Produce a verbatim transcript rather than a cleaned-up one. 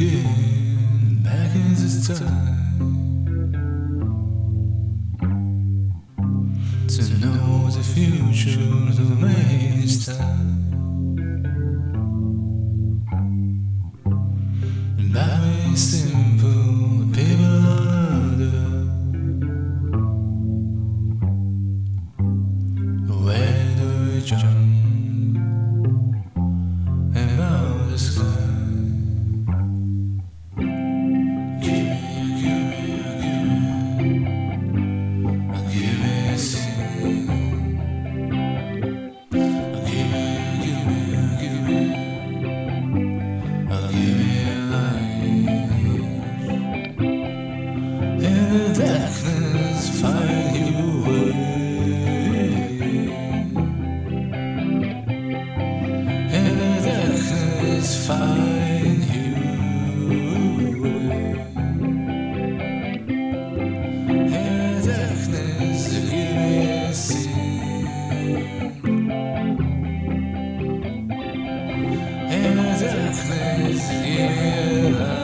again, back in this time, to know the future to make this time. Very simple, people on earth. Where do we jump about the sky? Give me, give me, give me, give me a sing. Give me, give me, give me, give me a light. In the darkness, find your way. In the darkness, find your way. In the darkness, give me a sing. In the darkness, give me a light.